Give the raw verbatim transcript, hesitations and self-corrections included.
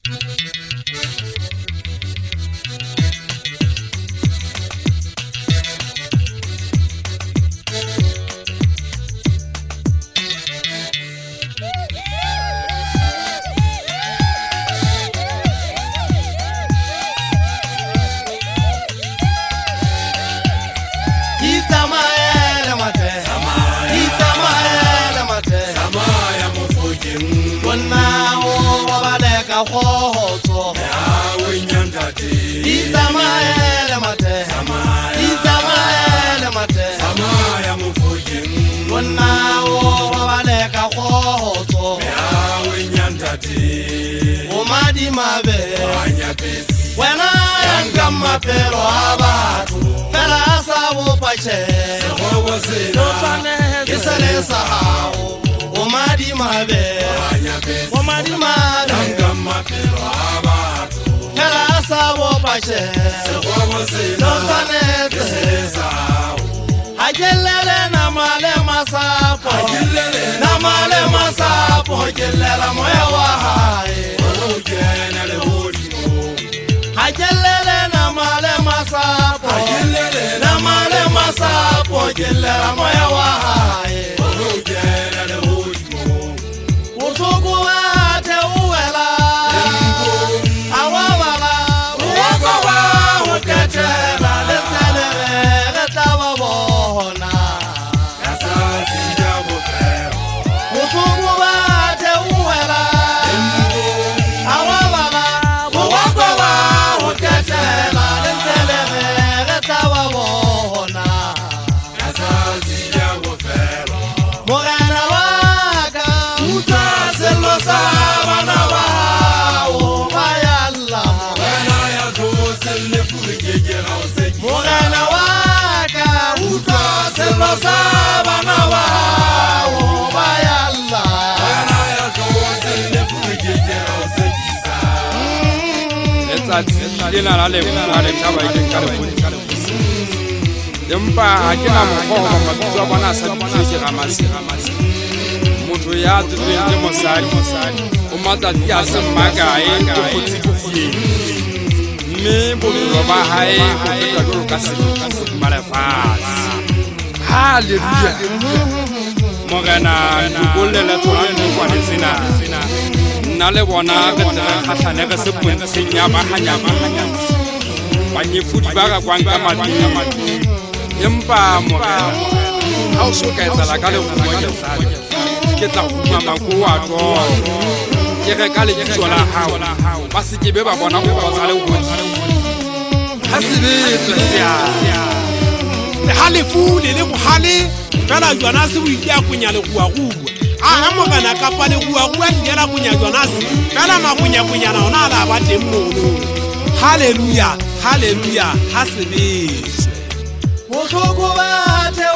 When I am gamma pero abatu, fela sawo pache. No tane kisalesa hao. Omadi mabe, omadi mabe. Gamma pero abatu, fela sawo pache. No tane kisalesa hao. Ajelele na male masapo, na male masapo, ajelele moya wahai. Ajelele na male masapo, ajelele na male masapo, ajelele moya wahai. Utuku wate uwela, awawala, uwakawa uketela, letelele, letawa bohona. Kasasi jabo fero. Utuku wate uwela, awawala, uwakawa uketela, letelele, letawa bohona. Kasasi jabo fero. Morena waka, utaselo sabana wao, bayalla. Morena ya dosele furigege rauseji. Morena waka, utaselo sabana wao, bayalla. Morena ya dosele furigege rauseji sa. Let's add dina la le la le chaba ike kale kale. Dempa akina mukho mabizwa bana sabije ramasi ramasi. Mutu ya tuwe mosari umata dia se magae ko kotsi me bolo ba hae ko ko kasi malafas. Hallelujah. Mogana ngole la tsona ni kwa tsina nna le bona ka khatlhane ka se pontsenya ba hanya ba hanya ba nyefudi ba ka kwanga mati empa mogana ha o so ka etsa ka le go bona ke tla go mama go a to ke re ka le tsola hao ba se ke be ba bona go tsa le go ha se be tsia le halefu le le mohale fela jwana se o itia kunya le go a go a mo kana ka pa le go a go a dira kunya jwana se fela ma kunya kunya na ona la ba teng mono. Hallelujah, hallelujah, ha se be. Utuku wate